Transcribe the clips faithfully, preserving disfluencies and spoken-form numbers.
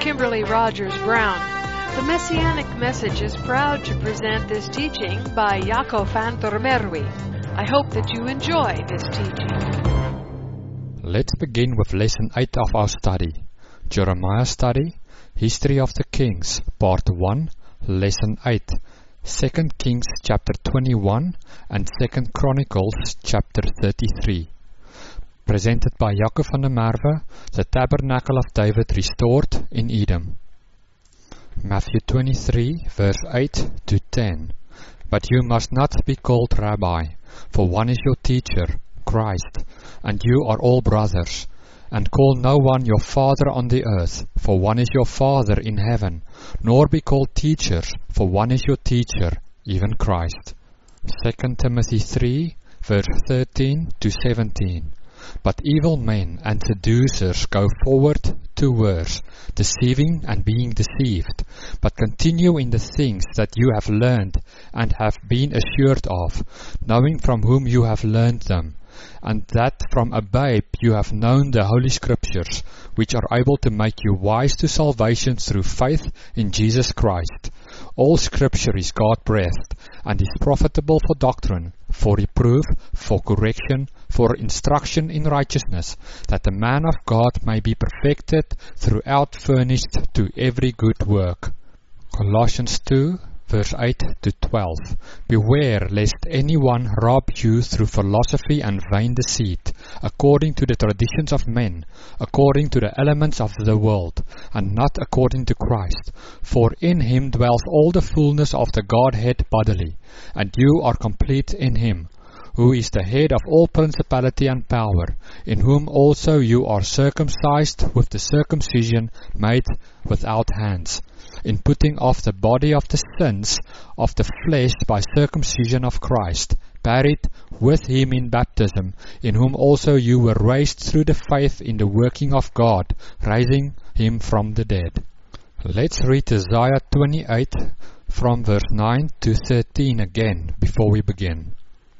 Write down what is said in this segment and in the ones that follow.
Kimberly Rogers Brown. The Messianic Message is proud to present this teaching by Jaco van der Merwe. I hope that you enjoy this teaching. Let's begin with lesson eight of our study. Jeremiah study, History of the Kings, part one, lesson eight. Second Kings chapter twenty-one and Second Chronicles chapter thirty-three. Presented by Jaco van der Merwe, the Tabernacle of David restored in Edom. Matthew twenty-three, verse eight to ten. But you must not be called Rabbi, for one is your teacher, Christ, and you are all brothers. And call no one your father on the earth, for one is your Father in heaven. Nor be called teachers, for one is your teacher, even Christ. Second Timothy three, verse thirteen to seventeen. But evil men and seducers go forward to worse, deceiving and being deceived. But continue in the things that you have learned and have been assured of, knowing from whom you have learned them, and that from a babe you have known the Holy Scriptures, which are able to make you wise to salvation through faith in Jesus Christ. All Scripture is God-breathed, and is profitable for doctrine, for reproof, for correction, for instruction in righteousness, that the man of God may be perfected, throughout furnished to every good work. Colossians two, verse eight to twelve. Beware lest anyone rob you through philosophy and vain deceit, according to the traditions of men, according to the elements of the world, and not according to Christ. For in him dwells all the fullness of the Godhead bodily, and you are complete in him, who is the head of all principality and power, in whom also you are circumcised with the circumcision made without hands, in putting off the body of the sins of the flesh by circumcision of Christ, buried with him in baptism, in whom also you were raised through the faith in the working of God, raising him from the dead. Let's read Isaiah twenty-eight from verse nine to thirteen again before we begin.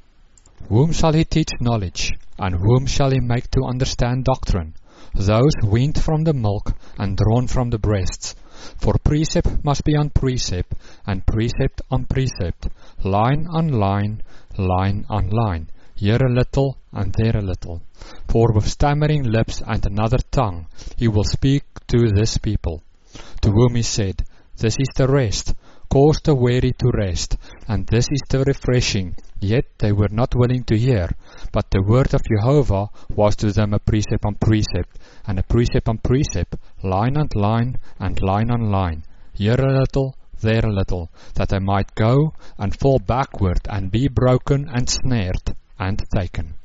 Whom shall he teach knowledge, and whom shall he make to understand doctrine? Those weaned from the milk and drawn from the breasts. For precept must be on precept, and precept on precept, line on line, line on line, here a little and there a little. For with stammering lips and another tongue he will speak to this people, to whom he said, This is the rest, cause the weary to rest, and this is the refreshing. Yet they were not willing to hear, but the word of Jehovah was to them a precept on precept, and a precept on precept, line on line, and line on line, here a little, there a little, that they might go and fall backward, and be broken and snared, and taken.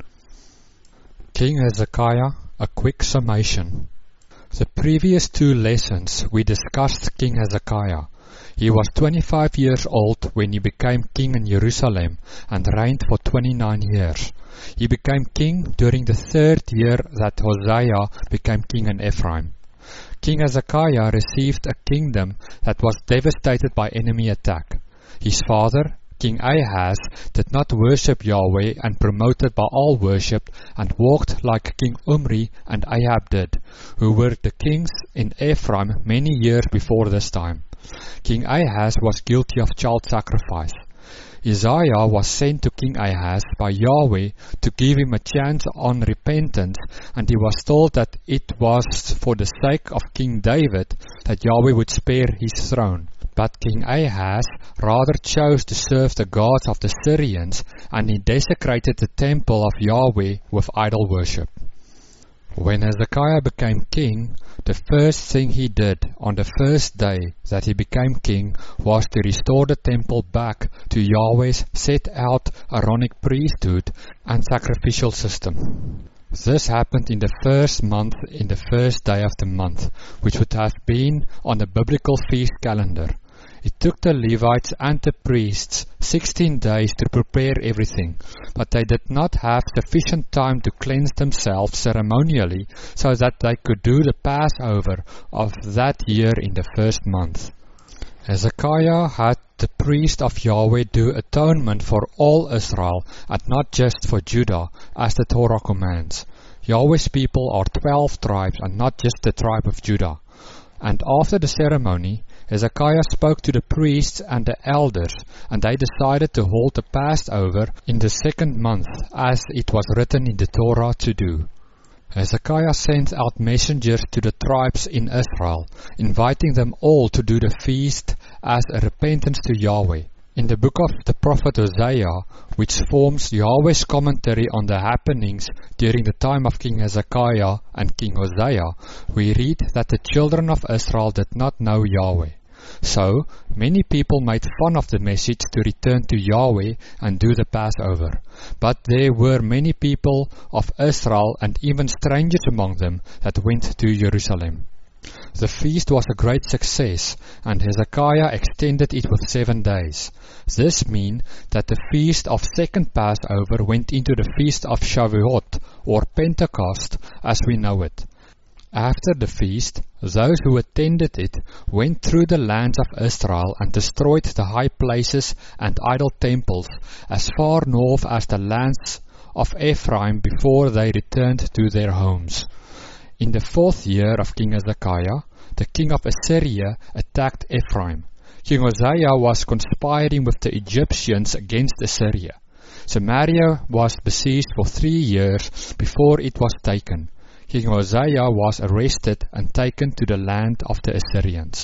King Hezekiah, a quick summation. The previous two lessons we discussed King Hezekiah. He was twenty-five years old when he became king in Jerusalem and reigned for twenty-nine years. He became king during the third year that Hosea became king in Ephraim. King Hezekiah received a kingdom that was devastated by enemy attack. His father, King Ahaz, did not worship Yahweh and promoted Baal worship and walked like King Omri and Ahab did, who were the kings in Ephraim many years before this time. King Ahaz was guilty of child sacrifice. Isaiah was sent to King Ahaz by Yahweh to give him a chance on repentance, and he was told that it was for the sake of King David that Yahweh would spare his throne. But King Ahaz rather chose to serve the gods of the Syrians, and he desecrated the temple of Yahweh with idol worship. When Hezekiah became king, the first thing he did on the first day that he became king was to restore the temple back to Yahweh's set out Aaronic priesthood and sacrificial system. This happened in the first month, in the first day of the month, which would have been on the biblical feast calendar. It took the Levites and the priests sixteen days to prepare everything, but they did not have sufficient time to cleanse themselves ceremonially so that they could do the Passover of that year in the first month. Hezekiah had the priest of Yahweh do atonement for all Israel and not just for Judah, as the Torah commands. Yahweh's people are twelve tribes and not just the tribe of Judah. And after the ceremony, Hezekiah spoke to the priests and the elders, and they decided to hold the Passover in the second month, as it was written in the Torah to do. Hezekiah sent out messengers to the tribes in Israel, inviting them all to do the feast as a repentance to Yahweh. In the book of the prophet Hosea, which forms Yahweh's commentary on the happenings during the time of King Hezekiah and King Hosea, we read that the children of Israel did not know Yahweh. So, many people made fun of the message to return to Yahweh and do the Passover. But there were many people of Israel and even strangers among them that went to Jerusalem. The feast was a great success, and Hezekiah extended it with seven days. This means that the feast of second Passover went into the feast of Shavuot, or Pentecost, as we know it. After the feast, those who attended it went through the lands of Israel and destroyed the high places and idol temples as far north as the lands of Ephraim before they returned to their homes. In the fourth year of King Hezekiah, the king of Assyria attacked Ephraim. King Hosea was conspiring with the Egyptians against Assyria. Samaria was besieged for three years before it was taken. King Hosea was arrested and taken to the land of the Assyrians.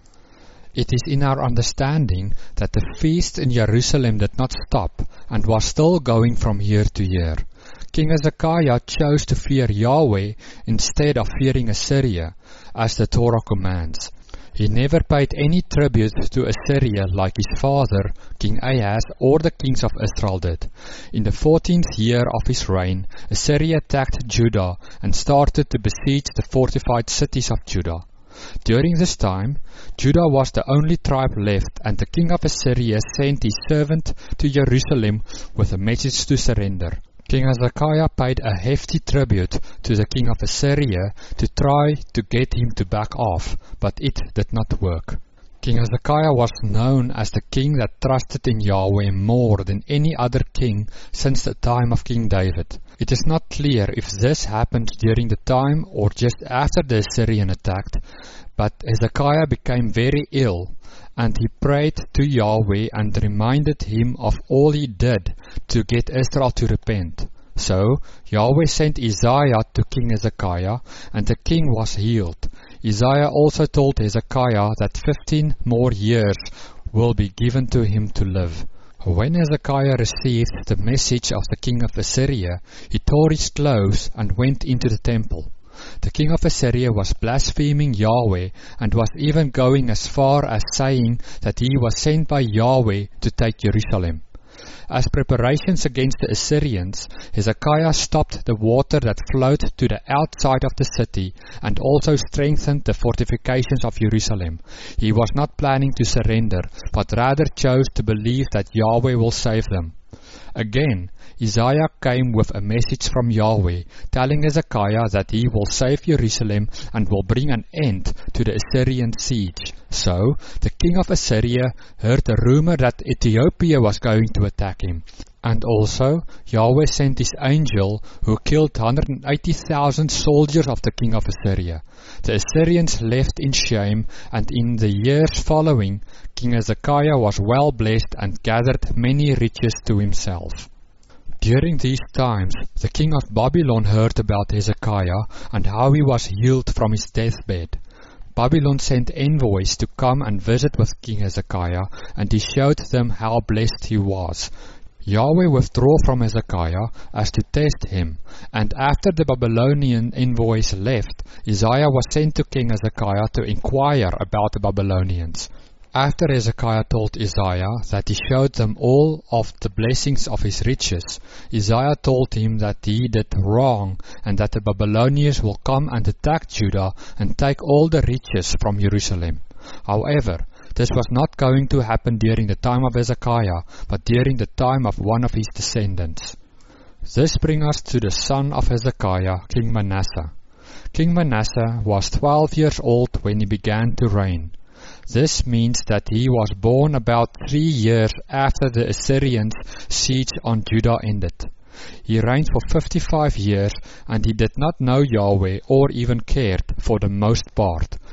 It is in our understanding that the feast in Jerusalem did not stop and was still going from year to year. King Hezekiah chose to fear Yahweh instead of fearing Assyria, as the Torah commands. He never paid any tribute to Assyria like his father, King Ahaz, or the kings of Israel did. In the fourteenth year of his reign, Assyria attacked Judah and started to besiege the fortified cities of Judah. During this time, Judah was the only tribe left, and the king of Assyria sent his servant to Jerusalem with a message to surrender. King Hezekiah paid a hefty tribute to the king of Assyria to try to get him to back off, but it did not work. King Hezekiah was known as the king that trusted in Yahweh more than any other king since the time of King David. It is not clear if this happened during the time or just after the Assyrian attack, but Hezekiah became very ill, and he prayed to Yahweh and reminded him of all he did to get Israel to repent. So Yahweh sent Isaiah to King Hezekiah, and the king was healed. Isaiah also told Hezekiah that fifteen more years will be given to him to live. When Hezekiah received the message of the king of Assyria, he tore his clothes and went into the temple. The king of Assyria was blaspheming Yahweh and was even going as far as saying that he was sent by Yahweh to take Jerusalem. As preparations against the Assyrians, Hezekiah stopped the water that flowed to the outside of the city and also strengthened the fortifications of Jerusalem. He was not planning to surrender, but rather chose to believe that Yahweh will save them. Again, Isaiah came with a message from Yahweh, telling Hezekiah that he will save Jerusalem and will bring an end to the Assyrian siege. So, the king of Assyria heard a rumor that Ethiopia was going to attack him. And also, Yahweh sent his angel, who killed one hundred eighty thousand soldiers of the king of Assyria. The Assyrians left in shame, and in the years following, King Hezekiah was well blessed and gathered many riches to himself. During these times, the king of Babylon heard about Hezekiah and how he was healed from his deathbed. Babylon sent envoys to come and visit with King Hezekiah, and he showed them how blessed he was. Yahweh withdrew from Hezekiah as to test him, and after the Babylonian envoys left, Isaiah was sent to King Hezekiah to inquire about the Babylonians. After Hezekiah told Isaiah that he showed them all of the blessings of his riches, Isaiah told him that he did wrong and that the Babylonians will come and attack Judah and take all the riches from Jerusalem. However, this was not going to happen during the time of Hezekiah, but during the time of one of his descendants. This brings us to the son of Hezekiah, King Manasseh. King Manasseh was twelve years old when he began to reign. This means that he was born about three years after the Assyrians' siege on Judah ended. He reigned for fifty-five years, and he did not know Yahweh or even cared for the most part.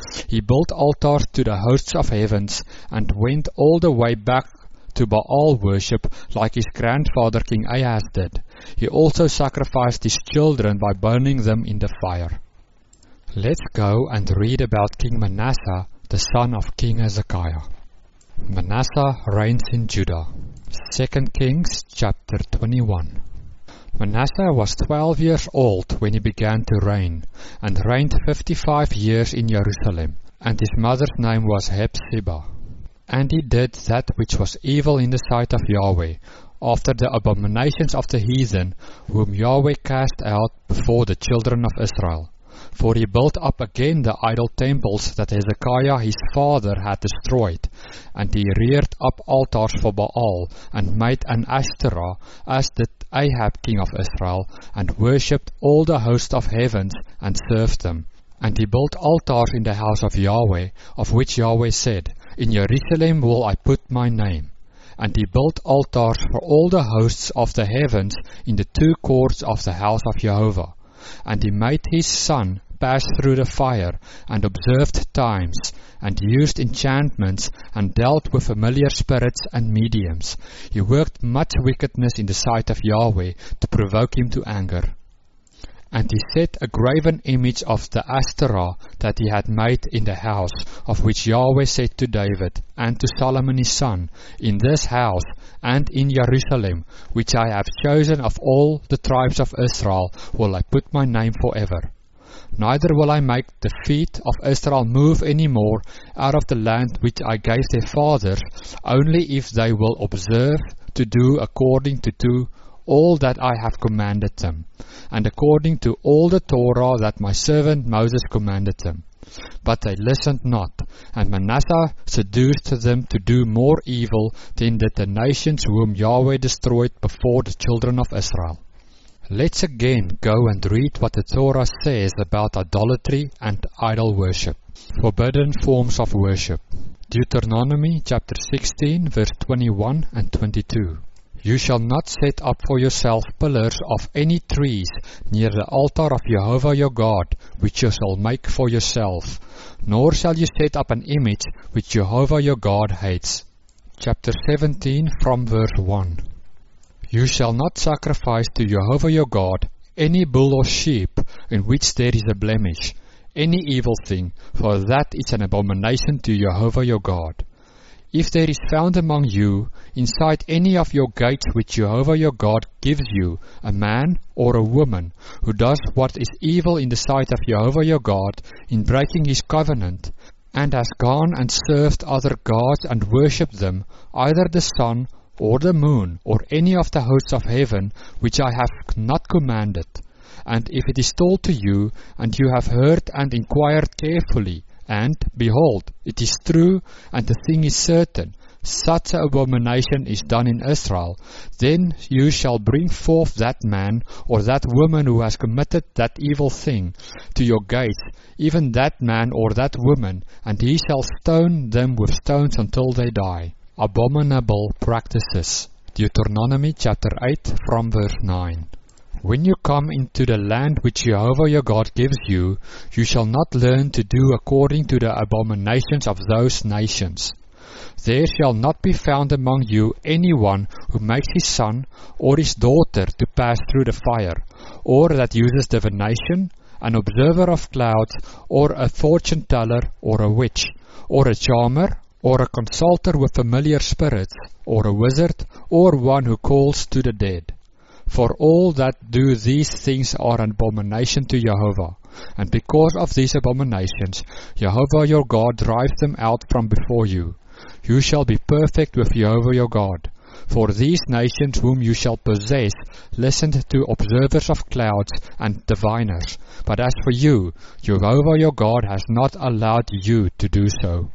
He built altars to the hosts of heavens and went all the way back to Baal worship like his grandfather King Ahaz did. He also sacrificed his children by burning them in the fire. Let's go and read about King Manasseh, the son of King Hezekiah. Manasseh reigns in Judah. Second Kings chapter twenty-one. Manasseh was twelve years old when he began to reign, and reigned fifty-five years in Jerusalem, and his mother's name was Hephzibah. And he did that which was evil in the sight of Yahweh, after the abominations of the heathen, whom Yahweh cast out before the children of Israel. For he built up again the idol temples that Hezekiah his father had destroyed, and he reared up altars for Baal, and made an Ashtoreth, as did Ahab king of Israel, and worshipped all the host of heavens, and served them. And he built altars in the house of Yahweh, of which Yahweh said, In Jerusalem will I put my name. And he built altars for all the hosts of the heavens in the two courts of the house of Jehovah. And he made his son pass through the fire, and observed times, and used enchantments, and dealt with familiar spirits and mediums. He worked much wickedness in the sight of Yahweh, to provoke him to anger. And he set a graven image of the Ashtoreth that he had made in the house, of which Yahweh said to David, and to Solomon his son, In this house, and in Jerusalem, which I have chosen of all the tribes of Israel, will I put my name forever. Neither will I make the feet of Israel move any more out of the land which I gave their fathers, only if they will observe to do according to do all that I have commanded them, and according to all the Torah that my servant Moses commanded them. But they listened not, and Manasseh seduced them to do more evil than did the nations whom Yahweh destroyed before the children of Israel. Let's again go and read what the Torah says about idolatry and idol worship. Forbidden forms of worship. Deuteronomy chapter sixteen, verse twenty-one and twenty-two. You shall not set up for yourself pillars of any trees near the altar of Jehovah your God, which you shall make for yourself, nor shall you set up an image which Jehovah your God hates. Chapter seventeen, from verse one. You shall not sacrifice to Jehovah your God any bull or sheep in which there is a blemish, any evil thing, for that is an abomination to Jehovah your God. If there is found among you, inside any of your gates which Jehovah your God gives you, a man or a woman who does what is evil in the sight of Jehovah your God, in breaking his covenant, and has gone and served other gods and worshipped them, either the sun or the moon, or any of the hosts of heaven, which I have not commanded, and if it is told to you, and you have heard and inquired carefully, and, behold, it is true, and the thing is certain, such an abomination is done in Israel, then you shall bring forth that man or that woman who has committed that evil thing to your gates, even that man or that woman, and he shall stone them with stones until they die. Abominable practices. Deuteronomy chapter eight, from verse nine. When you come into the land which Jehovah your God gives you, you shall not learn to do according to the abominations of those nations. There shall not be found among you anyone who makes his son or his daughter to pass through the fire, or that uses divination, an observer of clouds, or a fortune teller, or a witch, or a charmer, or a consulter with familiar spirits, or a wizard, or one who calls to the dead. For all that do these things are an abomination to Jehovah, and because of these abominations, Jehovah your God drives them out from before you. You shall be perfect with Jehovah your God. For these nations whom you shall possess listened to observers of clouds and diviners, but as for you, Jehovah your God has not allowed you to do so.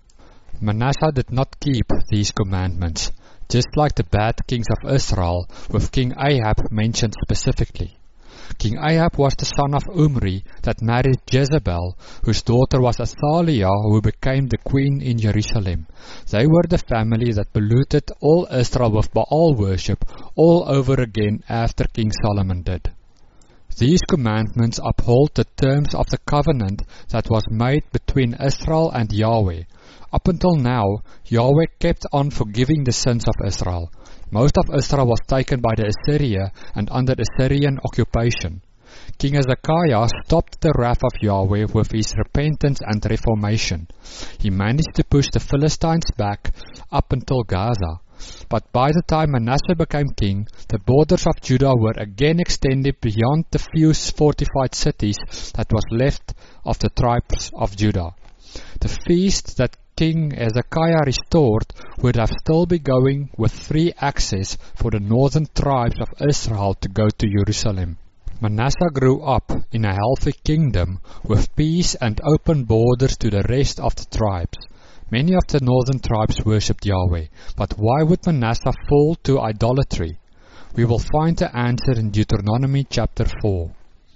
Manasseh did not keep these commandments, just like the bad kings of Israel, with King Ahab mentioned specifically. King Ahab was the son of Omri that married Jezebel, whose daughter was Athaliah, who became the queen in Jerusalem. They were the family that polluted all Israel with Baal worship all over again after King Solomon did. These commandments uphold the terms of the covenant that was made between Israel and Yahweh. Up until now, Yahweh kept on forgiving the sins of Israel. Most of Israel was taken by the Assyria and under Assyrian occupation. King Hezekiah stopped the wrath of Yahweh with his repentance and reformation. He managed to push the Philistines back up until Gaza. But by the time Manasseh became king, the borders of Judah were again extended beyond the few fortified cities that was left of the tribes of Judah. The feast that King Hezekiah restored would have still been going with free access for the northern tribes of Israel to go to Jerusalem. Manasseh grew up in a healthy kingdom with peace and open borders to the rest of the tribes. Many of the northern tribes worshipped Yahweh, but why would Manasseh fall to idolatry? We will find the answer in Deuteronomy chapter four.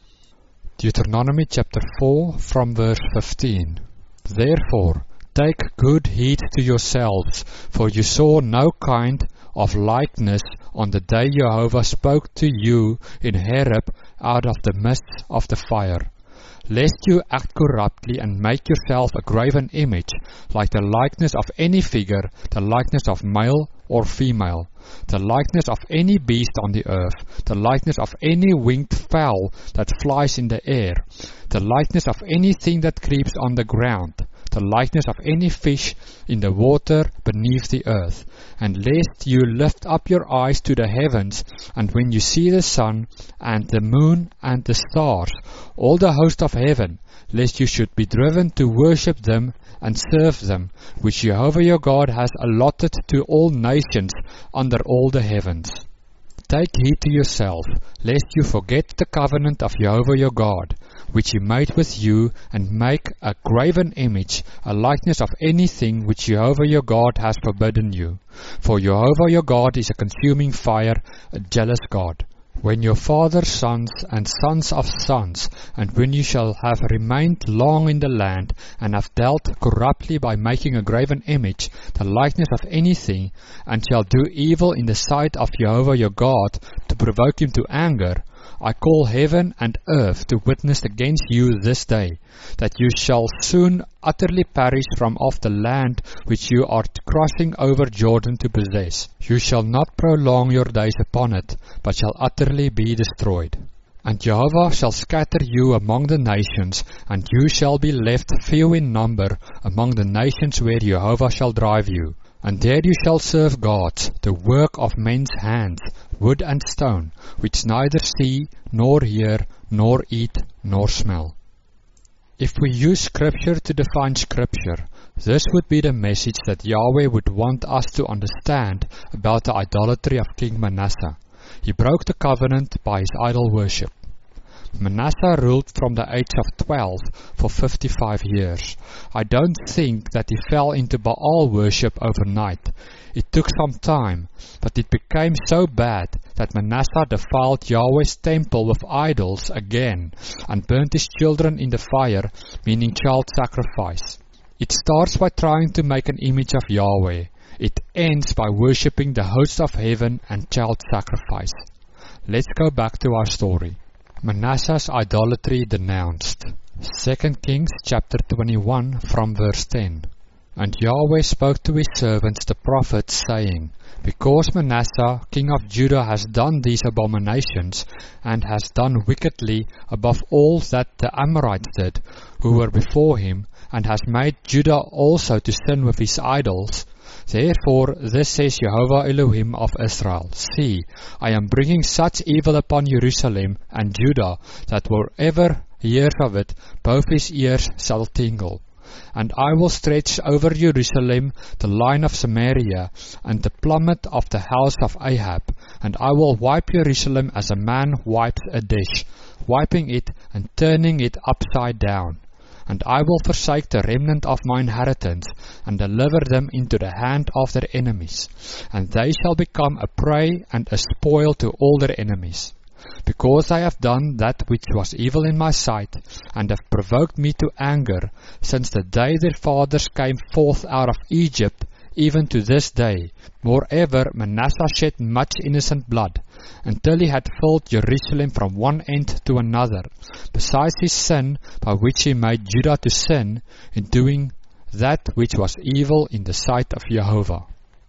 Deuteronomy chapter four from verse fifteen. Therefore, take good heed to yourselves, for you saw no kind of likeness on the day Jehovah spoke to you in Horeb out of the midst of the fire. Lest you act corruptly and make yourself a graven image, like the likeness of any figure, the likeness of male or female, the likeness of any beast on the earth, the likeness of any winged fowl that flies in the air, the likeness of anything that creeps on the ground, the likeness of any fish in the water beneath the earth. And lest you lift up your eyes to the heavens, and when you see the sun, and the moon, and the stars, all the host of heaven, lest you should be driven to worship them and serve them, which Jehovah your God has allotted to all nations under all the heavens. Take heed to yourself, lest you forget the covenant of Jehovah your God, which he made with you, and make a graven image, a likeness of anything which Jehovah your God has forbidden you. For Jehovah your God is a consuming fire, a jealous God. When your father's sons and sons of sons, and when you shall have remained long in the land, and have dealt corruptly by making a graven image, the likeness of anything, and shall do evil in the sight of Jehovah your God, to provoke him to anger, I call heaven and earth to witness against you this day, that you shall soon utterly perish from off the land which you are crossing over Jordan to possess. You shall not prolong your days upon it, but shall utterly be destroyed. And Jehovah shall scatter you among the nations, and you shall be left few in number among the nations where Jehovah shall drive you. And there you shall serve gods, the work of men's hands, wood and stone, which neither see, nor hear, nor eat, nor smell. If we use Scripture to define Scripture, this would be the message that Yahweh would want us to understand about the idolatry of King Manasseh. He broke the covenant by his idol worship. Manasseh ruled from the age of twelve for fifty-five years. I don't think that he fell into Baal worship overnight. It took some time, but it became so bad that Manasseh defiled Yahweh's temple with idols again and burnt his children in the fire, meaning child sacrifice. It starts by trying to make an image of Yahweh. It ends by worshipping the hosts of heaven and child sacrifice. Let's go back to our story. Manasseh's idolatry denounced. Second Kings chapter twenty-one from verse ten. And Yahweh spoke to his servants the prophets, saying, Because Manasseh king of Judah has done these abominations, and has done wickedly above all that the Amorites did, who were before him, and has made Judah also to sin with his idols, therefore thus says Jehovah Elohim of Israel, See, I am bringing such evil upon Jerusalem and Judah, that wherever hears of it, both his ears shall tingle. And I will stretch over Jerusalem the line of Samaria, and the plummet of the house of Ahab, and I will wipe Jerusalem as a man wipes a dish, wiping it and turning it upside down. And I will forsake the remnant of my inheritance, and deliver them into the hand of their enemies, and they shall become a prey and a spoil to all their enemies. Because I have done that which was evil in my sight, and have provoked me to anger, since the day their fathers came forth out of Egypt, even to this day. Moreover, Manasseh shed much innocent blood, until he had filled Jerusalem from one end to another, besides his sin, by which he made Judah to sin, in doing that which was evil in the sight of Jehovah.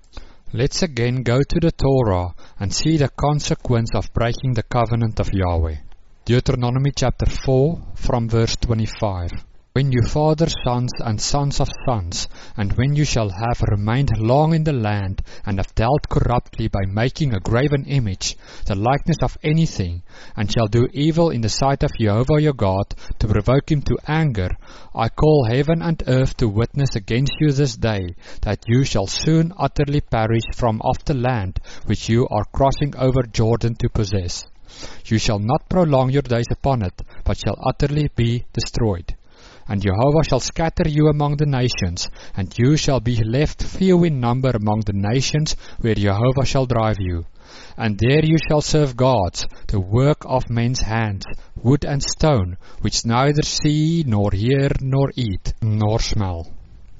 Let's again go to the Torah and see the consequence of breaking the covenant of Yahweh. Deuteronomy chapter four, from verse twenty-five. When you father sons and sons of sons, and when you shall have remained long in the land, and have dealt corruptly by making a graven image, the likeness of anything, and shall do evil in the sight of Jehovah your God, to provoke him to anger, I call heaven and earth to witness against you this day, that you shall soon utterly perish from off the land which you are crossing over Jordan to possess. You shall not prolong your days upon it, but shall utterly be destroyed. And Jehovah shall scatter you among the nations, and you shall be left few in number among the nations where Jehovah shall drive you. And there you shall serve gods, the work of men's hands, wood and stone, which neither see, nor hear, nor eat, nor smell.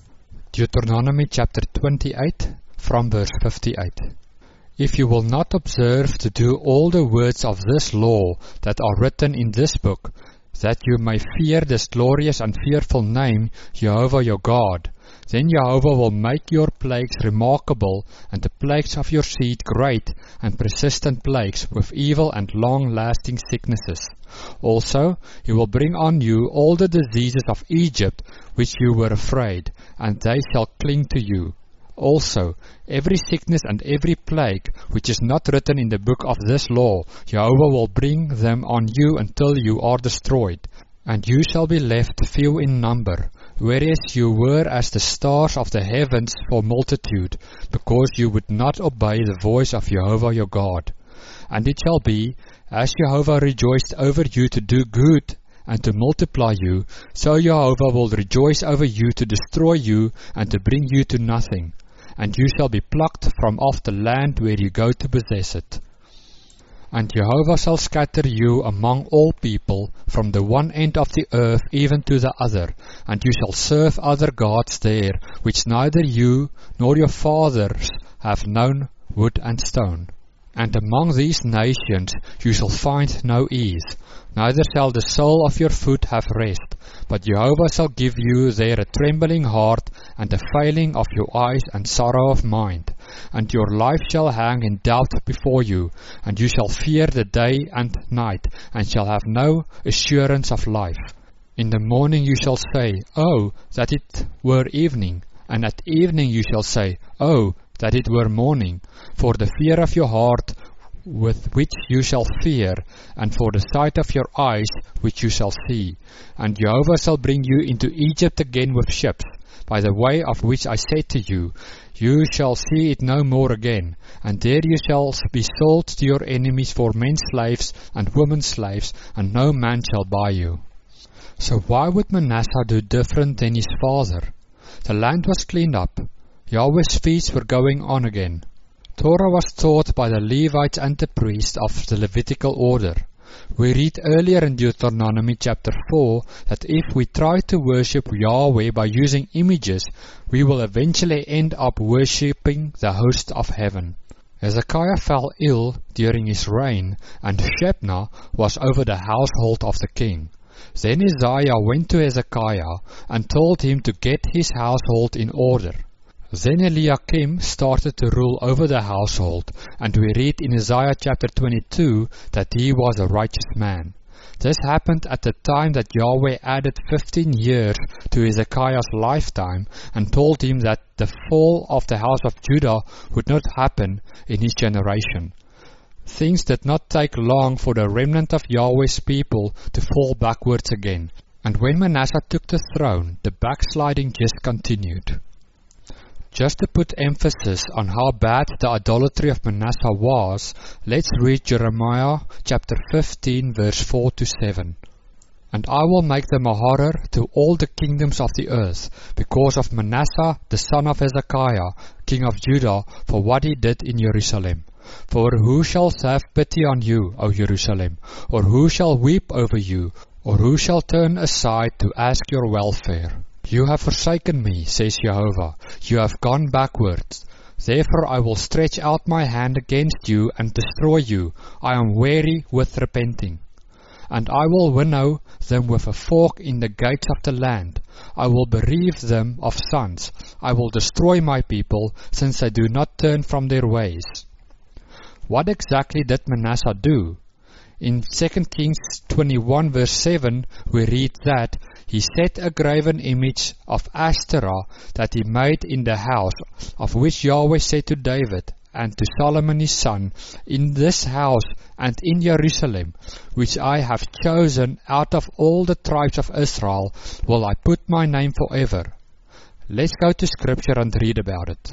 Deuteronomy chapter twenty-eight, from verse fifty-eight. If you will not observe to do all the words of this law that are written in this book, that you may fear this glorious and fearful name, Jehovah your God, then Jehovah will make your plagues remarkable, and the plagues of your seed great and persistent plagues, with evil and long-lasting sicknesses. Also, he will bring on you all the diseases of Egypt, which you were afraid, and they shall cling to you. Also, every sickness and every plague, which is not written in the book of this law, Jehovah will bring them on you until you are destroyed. And you shall be left few in number, whereas you were as the stars of the heavens for multitude, because you would not obey the voice of Jehovah your God. And it shall be, as Jehovah rejoiced over you to do good, and to multiply you, so Jehovah will rejoice over you to destroy you, and to bring you to nothing. And you shall be plucked from off the land where you go to possess it. And Jehovah shall scatter you among all people, from the one end of the earth even to the other, and you shall serve other gods there, which neither you nor your fathers have known, wood and stone. And among these nations you shall find no ease, neither shall the sole of your foot have rest, but Jehovah shall give you there a trembling heart, and a failing of your eyes, and sorrow of mind. And your life shall hang in doubt before you, and you shall fear the day and night, and shall have no assurance of life. In the morning you shall say, Oh, that it were evening, and at evening you shall say, Oh, that it were morning, for the fear of your heart with which you shall fear, and for the sight of your eyes which you shall see. And Jehovah shall bring you into Egypt again with ships, by the way of which I said to you, You shall see it no more again, and there you shall be sold to your enemies for men slaves and women slaves, and no man shall buy you. So why would Manasseh do different than his father? The land was cleaned up. Yahweh's feasts were going on again. Torah was taught by the Levites and the priests of the Levitical order. We read earlier in Deuteronomy chapter four that if we try to worship Yahweh by using images, we will eventually end up worshipping the host of heaven. Hezekiah fell ill during his reign, and Shebna was over the household of the king. Then Isaiah went to Hezekiah and told him to get his household in order. Then Eliakim started to rule over the household, and we read in Isaiah chapter twenty-two that he was a righteous man. This happened at the time that Yahweh added fifteen years to Hezekiah's lifetime and told him that the fall of the house of Judah would not happen in his generation. Things did not take long for the remnant of Yahweh's people to fall backwards again, and when Manasseh took the throne, the backsliding just continued. Just to put emphasis on how bad the idolatry of Manasseh was, let's read Jeremiah chapter fifteen verse four to seven. And I will make them a horror to all the kingdoms of the earth, because of Manasseh the son of Hezekiah, king of Judah, for what he did in Jerusalem. For who shall have pity on you, O Jerusalem? Or who shall weep over you? Or who shall turn aside to ask your welfare? You have forsaken me, says Jehovah. You have gone backwards. Therefore I will stretch out my hand against you and destroy you. I am weary with repenting. And I will winnow them with a fork in the gates of the land. I will bereave them of sons. I will destroy my people, since they do not turn from their ways. What exactly did Manasseh do? In Second Kings twenty-one verse seven we read that he set a graven image of Ashtoreth that he made in the house, of which Yahweh said to David and to Solomon his son, In this house and in Jerusalem, which I have chosen out of all the tribes of Israel, will I put my name forever. Let's go to scripture and read about it.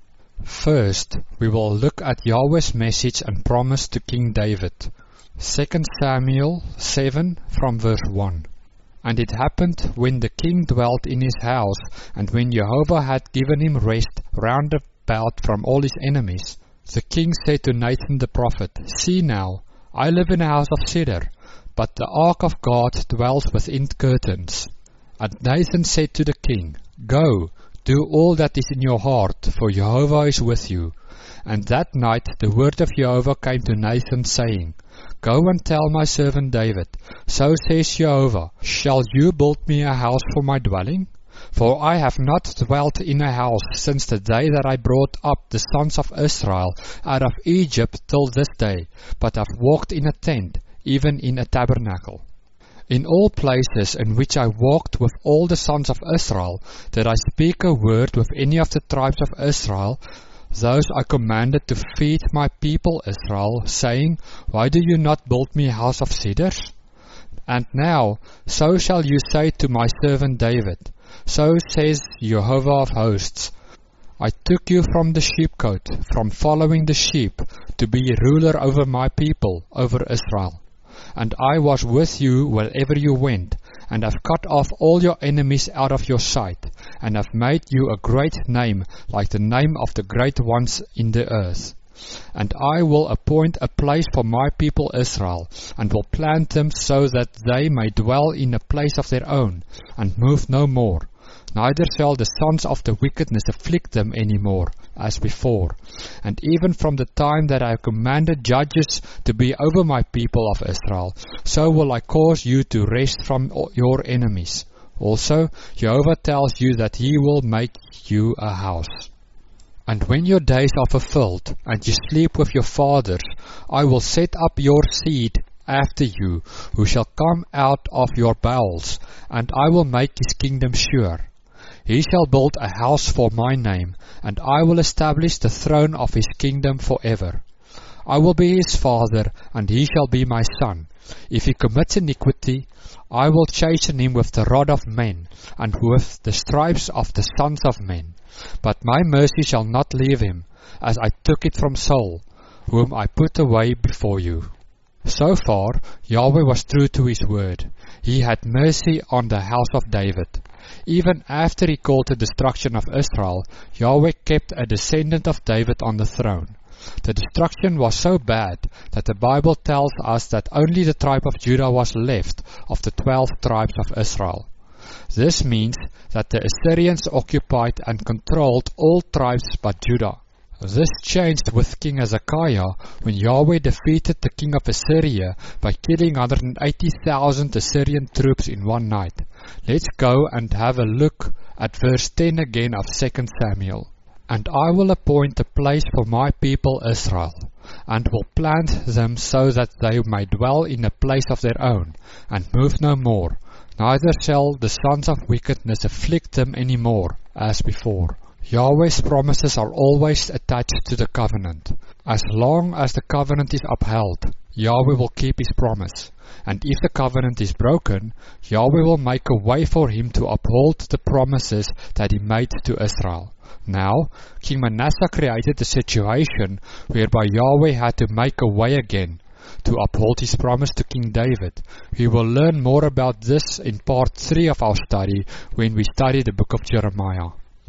First, we will look at Yahweh's message and promise to King David. Second Samuel seven from verse one. And it happened when the king dwelt in his house, and when Jehovah had given him rest round about from all his enemies, the king said to Nathan the prophet, See now, I live in a house of cedar, but the ark of God dwells within curtains. And Nathan said to the king, Go, do all that is in your heart, for Jehovah is with you. And that night the word of Jehovah came to Nathan, saying, Go and tell my servant David, So says Jehovah, Shall you build me a house for my dwelling? For I have not dwelt in a house since the day that I brought up the sons of Israel out of Egypt till this day, but have walked in a tent, even in a tabernacle. In all places in which I walked with all the sons of Israel, did I speak a word with any of the tribes of Israel, those I commanded to feed my people Israel, saying, Why do you not build me a house of cedars? And now, so shall you say to my servant David, So says Jehovah of hosts, I took you from the sheepcote, from following the sheep, to be ruler over my people, over Israel. And I was with you wherever you went, and have cut off all your enemies out of your sight, and have made you a great name, like the name of the great ones in the earth. And I will appoint a place for my people Israel, and will plant them so that they may dwell in a place of their own, and move no more. Neither shall the sons of the wickedness afflict them any more, as before. And even from the time that I have commanded judges to be over my people of Israel, so will I cause you to rest from your enemies. Also, Jehovah tells you that he will make you a house. And when your days are fulfilled, and you sleep with your fathers, I will set up your seed after you, who shall come out of your bowels, and I will make his kingdom sure. He shall build a house for my name, and I will establish the throne of his kingdom forever. I will be his father, and he shall be my son. If he commits iniquity, I will chasten him with the rod of men, and with the stripes of the sons of men. But my mercy shall not leave him, as I took it from Saul, whom I put away before you. So far, Yahweh was true to his word. He had mercy on the house of David. Even after he called the destruction of Israel, Yahweh kept a descendant of David on the throne. The destruction was so bad that the Bible tells us that only the tribe of Judah was left of the twelve tribes of Israel. This means that the Assyrians occupied and controlled all tribes but Judah. This changed with King Hezekiah when Yahweh defeated the king of Assyria by killing one hundred eighty thousand Assyrian troops in one night. Let's go and have a look at verse ten again of Second Samuel. And I will appoint a place for my people Israel, and will plant them so that they may dwell in a place of their own, and move no more. Neither shall the sons of wickedness afflict them any more, as before. Yahweh's promises are always attached to the covenant. As long as the covenant is upheld, Yahweh will keep his promise. And if the covenant is broken, Yahweh will make a way for him to uphold the promises that he made to Israel. Now, King Manasseh created a situation whereby Yahweh had to make a way again to uphold his promise to King David. We will learn more about this in part three of our study when we study the book of Jeremiah.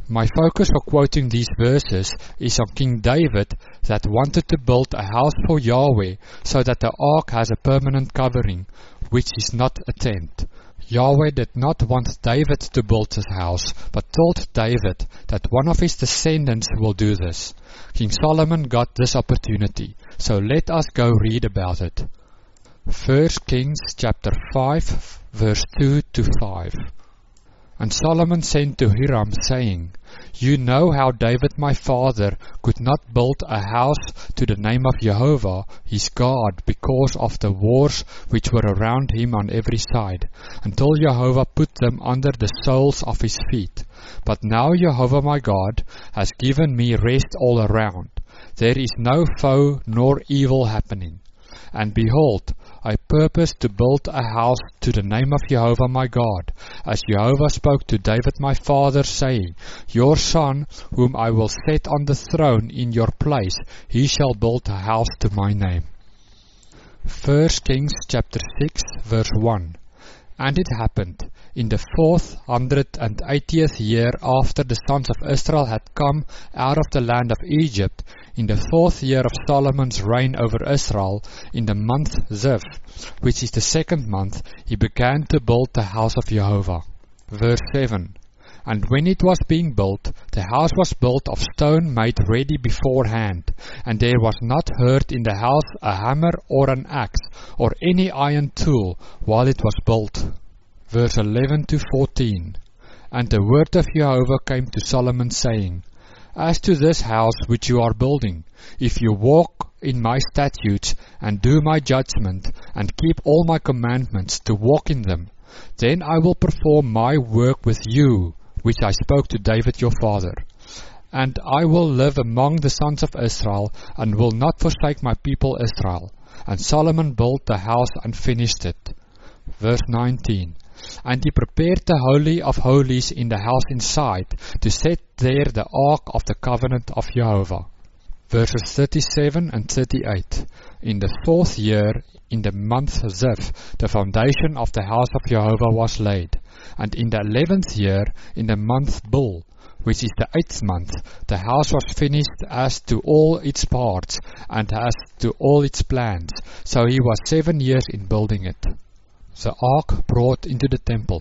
My focus for quoting these verses is on King David that wanted to build a house for Yahweh so that the ark has a permanent covering, which is not a tent. Yahweh did not want David to build his house, but told David that one of his descendants will do this. King Solomon got this opportunity, so let us go read about it. First Kings chapter five, verse two to five. And Solomon sent to Hiram, saying, You know how David my father could not build a house to the name of Jehovah his God because of the wars which were around him on every side, until Jehovah put them under the soles of his feet. But now Jehovah my God has given me rest all around. There is no foe nor evil happening. And behold, I purpose to build a house to the name of Jehovah my God, as Jehovah spoke to David my father, saying, Your son, whom I will set on the throne in your place, he shall build a house to my name. First Kings chapter six, verse one. And it happened, in the fourth hundred and eightieth year after the sons of Israel had come out of the land of Egypt, in the fourth year of Solomon's reign over Israel, in the month Ziv, which is the second month, he began to build the house of Jehovah. Verse seven. And when it was being built, the house was built of stone made ready beforehand, and there was not heard in the house a hammer or an axe, or any iron tool, while it was built. Verse eleven to fourteen. And the word of Jehovah came to Solomon, saying, As to this house which you are building, if you walk in my statutes, and do my judgment, and keep all my commandments to walk in them, then I will perform my work with you, which I spoke to David your father. And I will live among the sons of Israel, and will not forsake my people Israel. And Solomon built the house and finished it. Verse nineteen. And he prepared the Holy of Holies in the house inside, to set there the ark of the covenant of Jehovah. Verses thirty-seven and thirty-eight. In the fourth year, in the month Ziv, the foundation of the house of Jehovah was laid. And in the eleventh year, in the month Bul, which is the eighth month, the house was finished as to all its parts, and as to all its plans. So he was seven years in building it. The ark brought into the temple.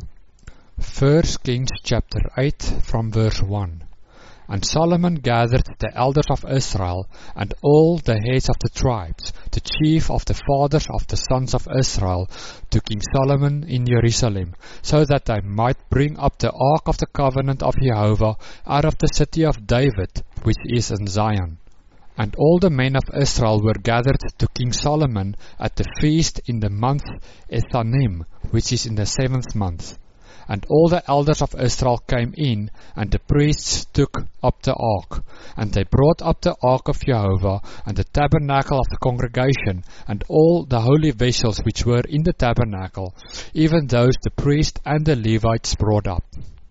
First Kings chapter eight, from verse one. And Solomon gathered the elders of Israel, and all the heads of the tribes, the chief of the fathers of the sons of Israel, to King Solomon in Jerusalem, so that they might bring up the ark of the covenant of Jehovah out of the city of David, which is in Zion. And all the men of Israel were gathered to King Solomon at the feast in the month Ethanim, which is in the seventh month. And all the elders of Israel came in, and the priests took up the ark. And they brought up the ark of Jehovah, and the tabernacle of the congregation, and all the holy vessels which were in the tabernacle, even those the priest and the Levites brought up.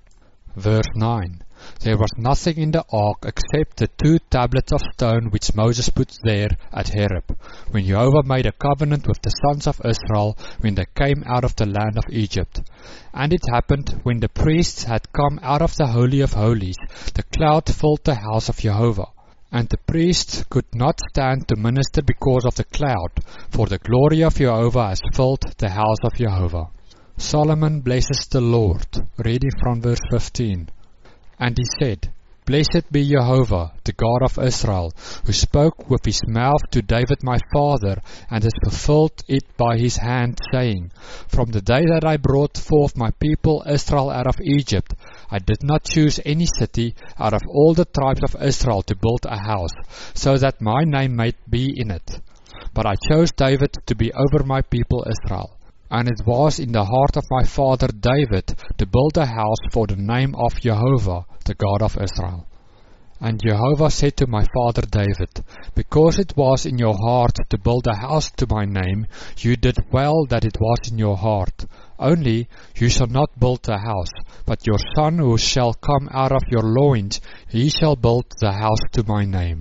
Verse nine. There was nothing in the ark except the two tablets of stone which Moses put there at Horeb, when Jehovah made a covenant with the sons of Israel when they came out of the land of Egypt. And it happened, when the priests had come out of the Holy of Holies, the cloud filled the house of Jehovah. And the priests could not stand to minister because of the cloud, for the glory of Jehovah has filled the house of Jehovah. Solomon blesses the Lord, reading from verse fifteen. And he said, Blessed be Jehovah, the God of Israel, who spoke with his mouth to David my father, and has fulfilled it by his hand, saying, From the day that I brought forth my people Israel out of Egypt, I did not choose any city out of all the tribes of Israel to build a house, so that my name might be in it. But I chose David to be over my people Israel. And it was in the heart of my father David to build a house for the name of Jehovah, the God of Israel. And Jehovah said to my father David, Because it was in your heart to build a house to my name, you did well that it was in your heart. Only you shall not build a house, but your son who shall come out of your loins, he shall build the house to my name.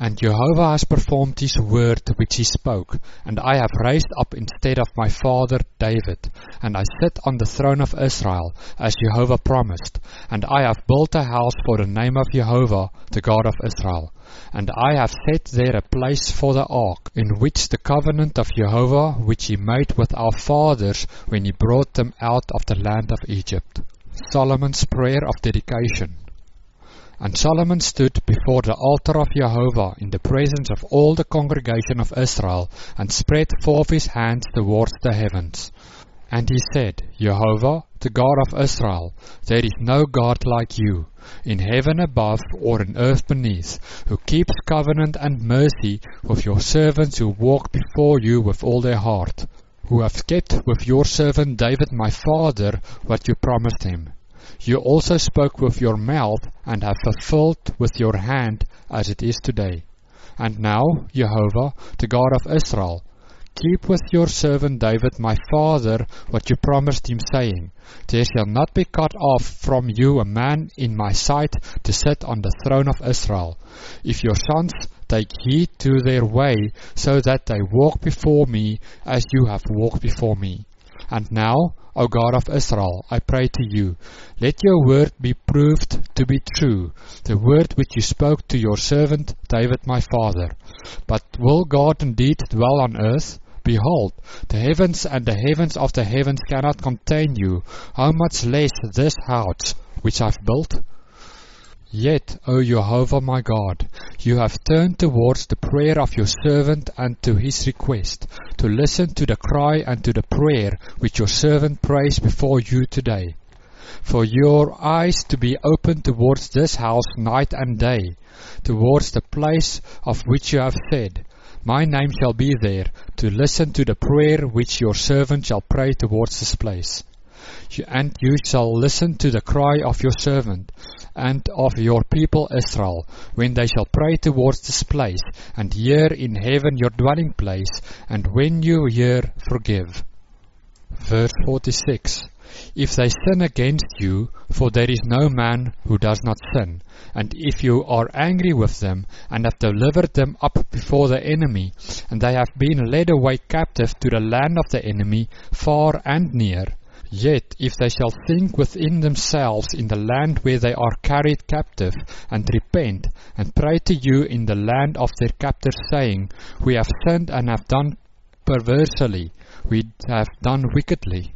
And Jehovah has performed his word which he spoke, and I have raised up instead of my father David, and I sit on the throne of Israel, as Jehovah promised, and I have built a house for the name of Jehovah, the God of Israel. And I have set there a place for the ark, in which the covenant of Jehovah which he made with our fathers when he brought them out of the land of Egypt. Solomon's prayer of dedication. And Solomon stood before the altar of Jehovah in the presence of all the congregation of Israel, and spread forth his hands towards the heavens. And he said, Jehovah, the God of Israel, there is no God like you, in heaven above or in earth beneath, who keeps covenant and mercy with your servants who walk before you with all their heart, who have kept with your servant David my father what you promised him. You also spoke with your mouth, and have fulfilled with your hand, as it is today. And now, Jehovah, the God of Israel, keep with your servant David my father what you promised him, saying, There shall not be cut off from you a man in my sight to sit on the throne of Israel. If your sons take heed to their way, so that they walk before me, as you have walked before me. And now, O God of Israel, I pray to you, let your word be proved to be true, the word which you spoke to your servant David my father. But will God indeed dwell on earth? Behold, the heavens and the heavens of the heavens cannot contain you, how much less this house which I've built? Yet, O Jehovah my God, you have turned towards the prayer of your servant and to his request, to listen to the cry and to the prayer which your servant prays before you today. For your eyes to be open towards this house night and day, towards the place of which you have said, My name shall be there, to listen to the prayer which your servant shall pray towards this place. And you shall listen to the cry of your servant, and of your people Israel, when they shall pray towards this place, and hear in heaven your dwelling place, and when you hear, forgive. Verse forty-six. If they sin against you, for there is no man who does not sin, and if you are angry with them, and have delivered them up before the enemy, and they have been led away captive to the land of the enemy, far and near, yet if they shall think within themselves in the land where they are carried captive, and repent, and pray to you in the land of their captors, saying, We have sinned and have done perversely, we have done wickedly,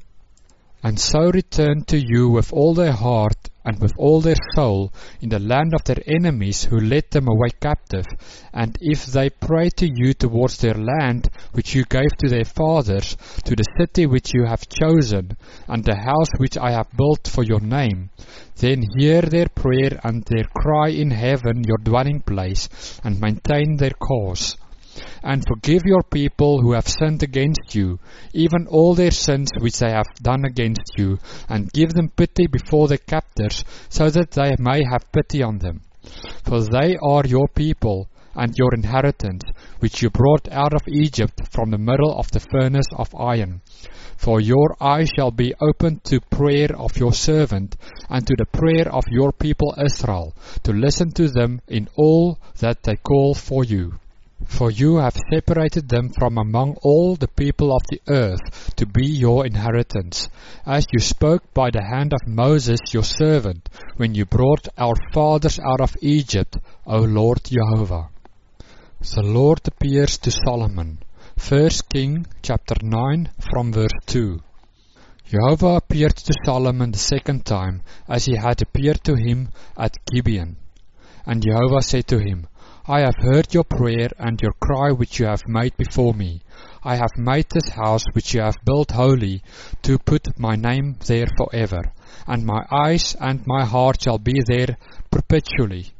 and so return to you with all their heart and with all their soul in the land of their enemies who led them away captive, and if they pray to you towards their land which you gave to their fathers, to the city which you have chosen, and the house which I have built for your name, then hear their prayer and their cry in heaven, your dwelling place, and maintain their cause. And forgive your people who have sinned against you, even all their sins which they have done against you, and give them pity before their captors, so that they may have pity on them. For they are your people, and your inheritance, which you brought out of Egypt from the middle of the furnace of iron. For your eye shall be opened to prayer of your servant, and to the prayer of your people Israel, to listen to them in all that they call for you. For you have separated them from among all the people of the earth to be your inheritance, as you spoke by the hand of Moses your servant, when you brought our fathers out of Egypt, O Lord Jehovah. The Lord appears to Solomon. First Kings chapter nine from verse two. Jehovah appeared to Solomon the second time, as he had appeared to him at Gibeon. And Jehovah said to him, I have heard your prayer and your cry which you have made before me. I have made this house which you have built holy, to put my name there forever, and my eyes and my heart shall be there perpetually.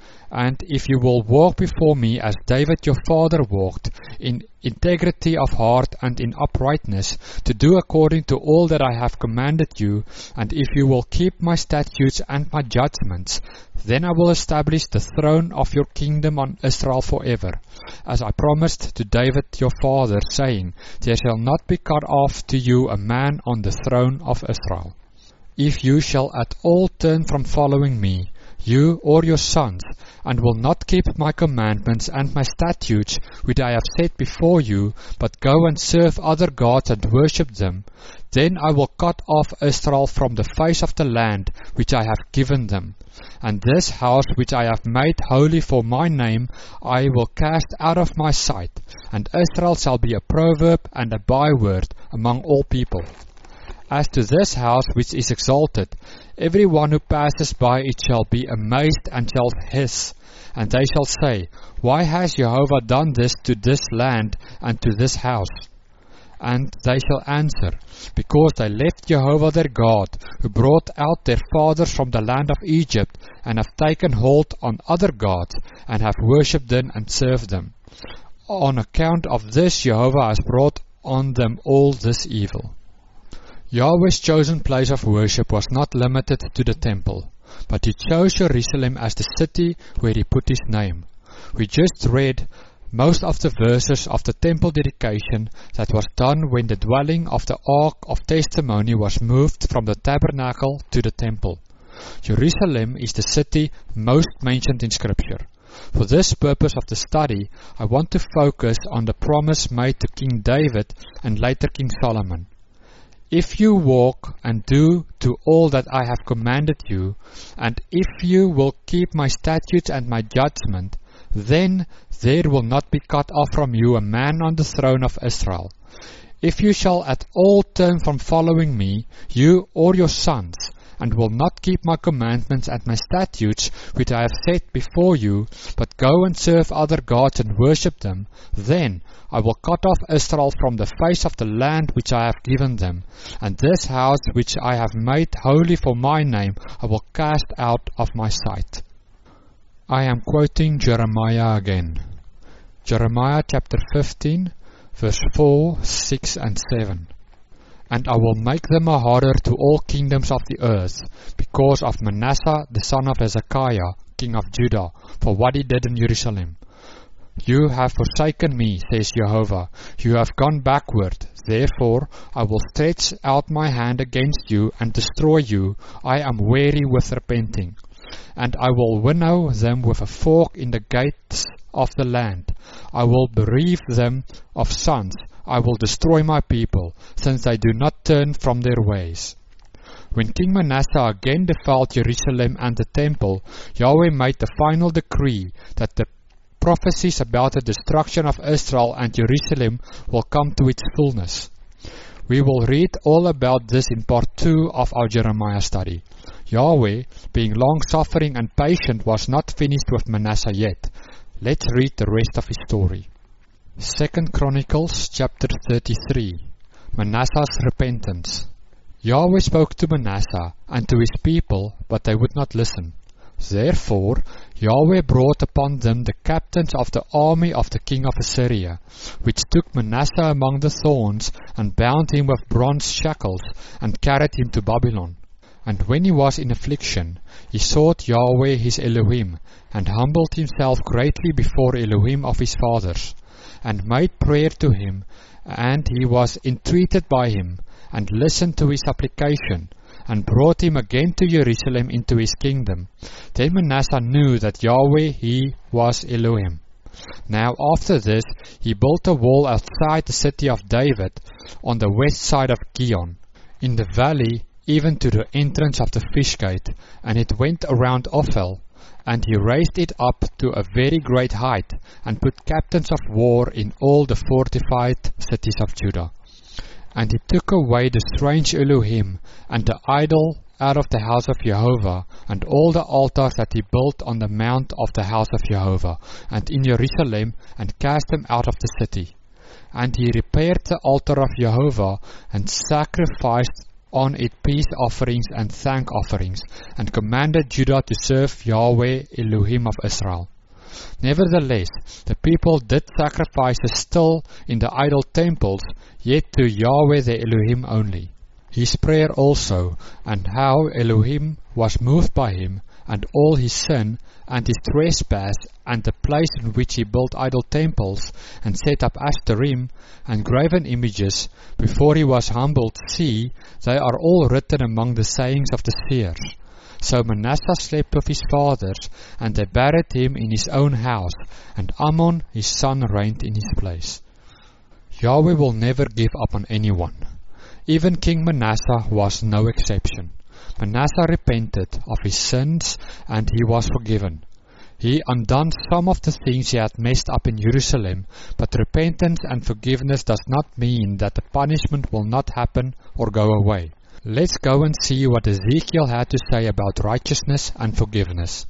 And if you will walk before me as David your father walked, in integrity of heart and in uprightness, to do according to all that I have commanded you, and if you will keep my statutes and my judgments, then I will establish the throne of your kingdom on Israel forever, as I promised to David your father, saying, There shall not be cut off to you a man on the throne of Israel. If you shall at all turn from following me, you or your sons, and will not keep my commandments and my statutes which I have set before you, but go and serve other gods and worship them, then I will cut off Israel from the face of the land which I have given them. And this house which I have made holy for my name I will cast out of my sight, and Israel shall be a proverb and a byword among all people. As to this house which is exalted, every one who passes by it shall be amazed and shall hiss, and they shall say, Why has Jehovah done this to this land and to this house? And they shall answer, Because they left Jehovah their God, who brought out their fathers from the land of Egypt, and have taken hold on other gods, and have worshipped them and served them. On account of this Jehovah has brought on them all this evil. Yahweh's chosen place of worship was not limited to the temple, but He chose Jerusalem as the city where He put His name. We just read most of the verses of the temple dedication that was done when the dwelling of the Ark of Testimony was moved from the tabernacle to the temple. Jerusalem is the city most mentioned in Scripture. For this purpose of the study, I want to focus on the promise made to King David and later King Solomon. If you walk and do to all that I have commanded you, and if you will keep my statutes and my judgment, then there will not be cut off from you a man on the throne of Israel. If you shall at all turn from following me, you or your sons, and will not keep my commandments and my statutes which I have set before you, but go and serve other gods and worship them, then I will cut off Israel from the face of the land which I have given them, and this house which I have made holy for my name I will cast out of my sight. I am quoting Jeremiah again. Jeremiah chapter fifteen, verse four, six and seven. And I will make them a horror to all kingdoms of the earth, because of Manasseh the son of Hezekiah, king of Judah, for what he did in Jerusalem. You have forsaken me, says Jehovah. You have gone backward. Therefore I will stretch out my hand against you and destroy you. I am weary with repenting. And I will winnow them with a fork in the gates of the land. I will bereave them of sons. I will destroy my people, since they do not turn from their ways. When King Manasseh again defiled Jerusalem and the temple, Yahweh made the final decree that the prophecies about the destruction of Israel and Jerusalem will come to its fullness. We will read all about this in part two of our Jeremiah study. Yahweh, being long-suffering and patient, was not finished with Manasseh yet. Let's read the rest of his story. Second Chronicles chapter thirty-three. Manasseh's repentance. Yahweh spoke to Manasseh and to his people, but they would not listen. Therefore Yahweh brought upon them the captains of the army of the king of Assyria, which took Manasseh among the thorns, and bound him with bronze shackles, and carried him to Babylon. And when he was in affliction, he sought Yahweh his Elohim, and humbled himself greatly before Elohim of his fathers, and made prayer to him, and he was entreated by him, and listened to his supplication, and brought him again to Jerusalem into his kingdom. Then Manasseh knew that Yahweh he was Elohim. Now after this he built a wall outside the city of David, on the west side of Gihon, in the valley even to the entrance of the fish gate, and it went around Ophel. And he raised it up to a very great height, and put captains of war in all the fortified cities of Judah. And he took away the strange Elohim, and the idol out of the house of Jehovah, and all the altars that he built on the mount of the house of Jehovah, and in Jerusalem, and cast them out of the city. And he repaired the altar of Jehovah, and sacrificed on it peace offerings and thank offerings, and commanded Judah to serve Yahweh Elohim of Israel. Nevertheless, the people did sacrifices still in the idol temples, yet to Yahweh the Elohim only. His prayer also, and how Elohim was moved by him, and all his sin, and his trespass, and the place in which he built idol temples, and set up Ashtarim, and graven images, before he was humbled, see, they are all written among the sayings of the seers. So Manasseh slept with his fathers, and they buried him in his own house, and Amon his son reigned in his place. Yahweh will never give up on anyone. Even King Manasseh was no exception. Manasseh repented of his sins, and he was forgiven. He undone some of the things he had messed up in Jerusalem, but repentance and forgiveness does not mean that the punishment will not happen or go away. Let's go and see what Ezekiel had to say about righteousness and forgiveness.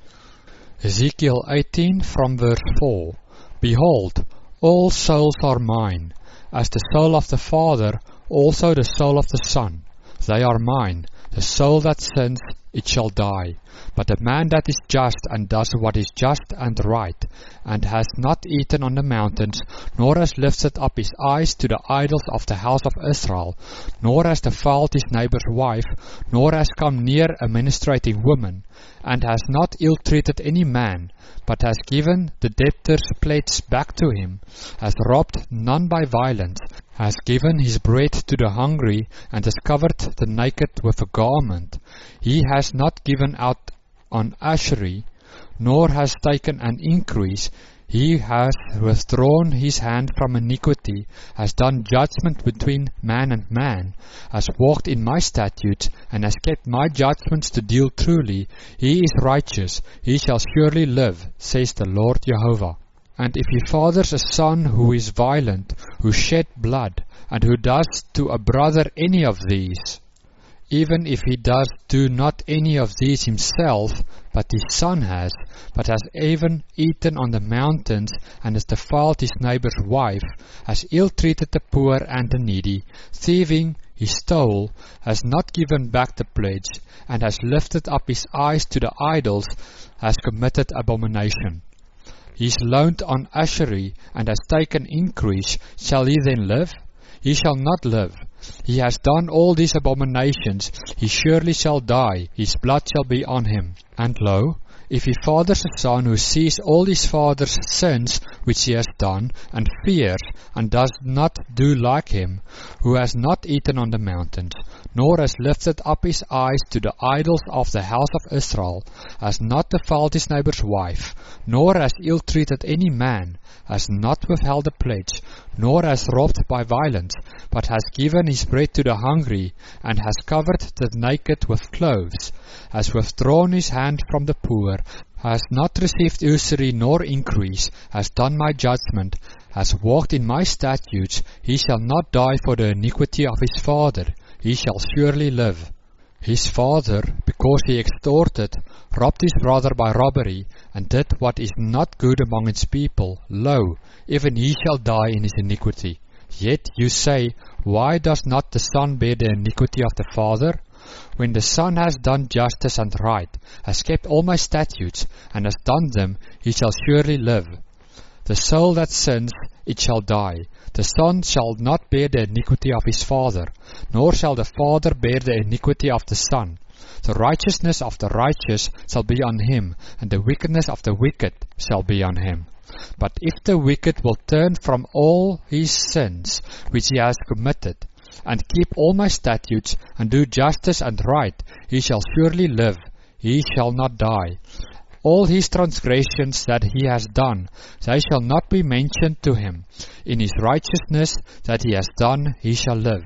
Ezekiel eighteen from verse four. Behold, all souls are mine, as the soul of the Father, also the soul of the Son. They are mine. The soul that sins, it shall die. But the man that is just and does what is just and right, and has not eaten on the mountains, nor has lifted up his eyes to the idols of the house of Israel, nor has defiled his neighbor's wife, nor has come near a ministrating woman, and has not ill-treated any man, but has given the debtor's pledge back to him, has robbed none by violence, has given his bread to the hungry, and has covered the naked with a garment. He has not given out on usury, nor has taken an increase. He has withdrawn his hand from iniquity, has done judgment between man and man, has walked in my statutes, and has kept my judgments to deal truly. He is righteous, he shall surely live, says the Lord Jehovah. And if he fathers a son who is violent, who shed blood, and who does to a brother any of these, even if he does do not any of these himself, but his son has, but has even eaten on the mountains, and has defiled his neighbor's wife, has ill-treated the poor and the needy, thieving, he stole, has not given back the pledge, and has lifted up his eyes to the idols, has committed abomination. He is loaned on usury, and has taken increase. Shall he then live? He shall not live. He has done all these abominations. He surely shall die. His blood shall be on him. And lo, if he fathers a son who sees all his father's sins which he has done, and fears, and does not do like him, who has not eaten on the mountains, nor has lifted up his eyes to the idols of the house of Israel, has not defiled his neighbor's wife, nor has ill-treated any man, has not withheld a pledge, nor has robbed by violence, but has given his bread to the hungry, and has covered the naked with clothes, has withdrawn his hand from the poor, has not received usury nor increase, has done my judgment, has walked in my statutes, he shall not die for the iniquity of his father, he shall surely live. His father, because he extorted, robbed his brother by robbery, and did what is not good among his people, lo, even he shall die in his iniquity. Yet you say, why does not the son bear the iniquity of the father? When the son has done justice and right, has kept all my statutes, and has done them, he shall surely live. The soul that sins, it shall die. The son shall not bear the iniquity of his father, nor shall the father bear the iniquity of the son. The righteousness of the righteous shall be on him, and the wickedness of the wicked shall be on him. But if the wicked will turn from all his sins which he has committed, and keep all my statutes, and do justice and right, he shall surely live, he shall not die. All his transgressions that he has done, they shall not be mentioned to him. In his righteousness that he has done, he shall live.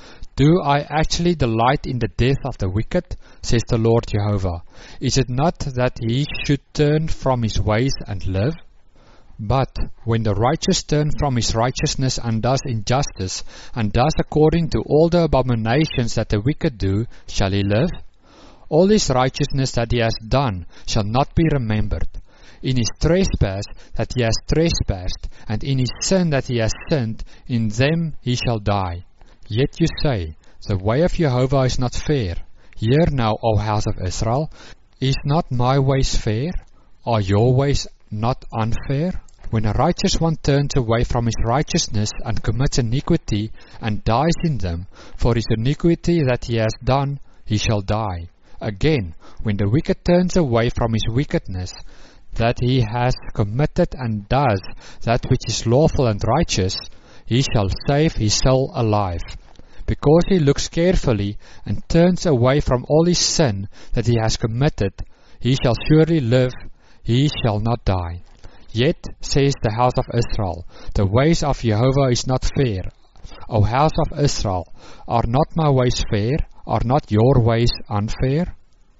Do I actually delight in the death of the wicked, says the Lord Jehovah? Is it not that he should turn from his ways and live? But when the righteous turn from his righteousness and does injustice, and does according to all the abominations that the wicked do, shall he live? All his righteousness that he has done shall not be remembered. In his trespass that he has trespassed, and in his sin that he has sinned, in them he shall die. Yet you say, the way of Jehovah is not fair. Hear now, O house of Israel, is not my ways fair? Are your ways not unfair? When a righteous one turns away from his righteousness and commits iniquity and dies in them, for his iniquity that he has done, he shall die. Again, when the wicked turns away from his wickedness that he has committed and does that which is lawful and righteous, he shall save his soul alive. because he looks carefully and turns away from all his sin that he has committed, he shall surely live, he shall not die. Yet, says the house of Israel, the ways of Jehovah is not fair. O house of Israel, are not my ways fair? Are not your ways unfair?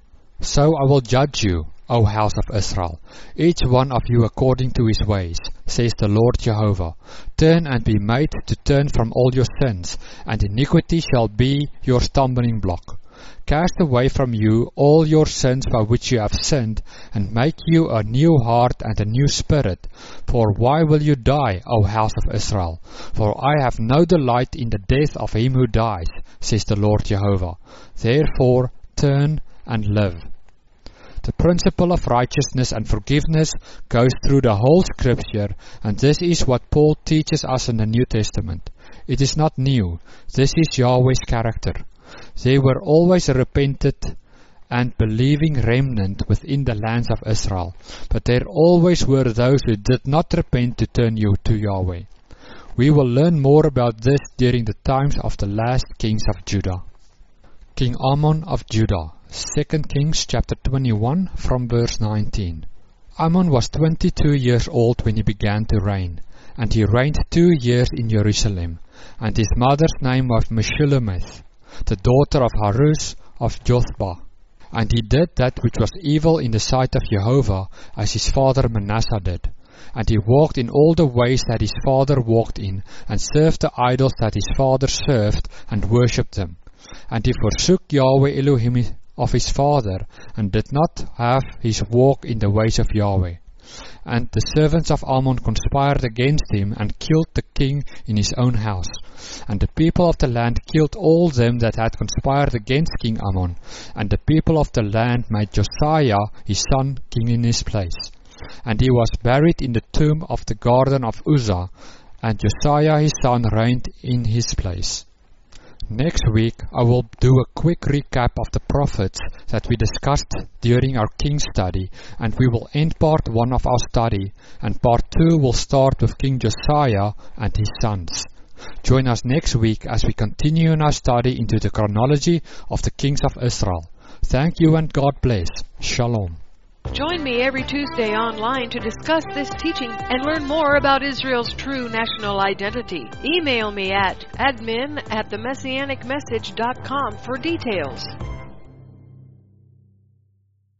So I will judge you, O house of Israel, each one of you according to his ways, says the Lord Jehovah. Turn and be made to turn from all your sins, and iniquity shall be your stumbling block. Cast away from you all your sins by which you have sinned, and make you a new heart and a new spirit. For why will you die, O house of Israel? For I have no delight in the death of him who dies, says the Lord Jehovah. Therefore turn and live. The principle of righteousness and forgiveness goes through the whole Scripture, and this is what Paul teaches us in the New Testament. It is not new. This is Yahweh's character. There were always a repentant and believing remnant within the lands of Israel, but there always were those who did not repent to turn you to Yahweh. We will learn more about this during the times of the last kings of Judah. King Amon of Judah. Second Kings chapter twenty-one from verse nineteen. Amon was twenty-two years old when he began to reign, and he reigned two years in Jerusalem, and his mother's name was Meshullemeth, the daughter of Haruz of Jothbah. And he did that which was evil in the sight of Jehovah, as his father Manasseh did. And he walked in all the ways that his father walked in, and served the idols that his father served, and worshipped them. And he forsook Yahweh Elohim of his father, and did not have his walk in the ways of Yahweh. And the servants of Amon conspired against him, and killed the king in his own house. And the people of the land killed all them that had conspired against King Amon. And the people of the land made Josiah his son king in his place. And he was buried in the tomb of the garden of Uzzah, and Josiah his son reigned in his place. Next week I will do a quick recap of the prophets that we discussed during our King study, and we will end part one of our study, and part two will start with King Josiah and his sons. Join us next week as we continue in our study into the chronology of the kings of Israel. Thank you and God bless. Shalom. Join me every Tuesday online to discuss this teaching and learn more about Israel's true national identity. Email me at admin at the messianic message dot com for details.